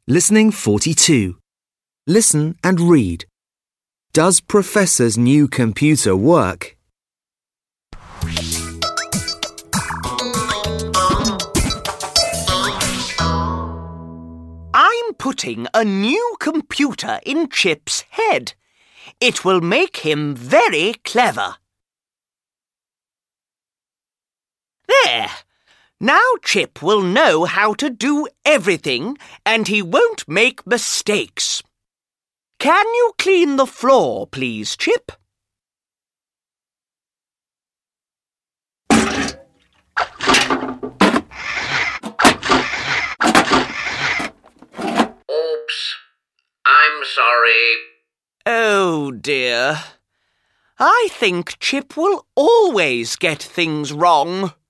Listening 42. Listen and read. Does Professor's new computer work? I'm putting a new computer in Chip's head. It will make him very clever. There! Now Chip will know how to do everything and he won't make mistakes. Can you clean the floor, please, Chip? Oops. I'm sorry. Oh, dear. I think Chip will always get things wrong.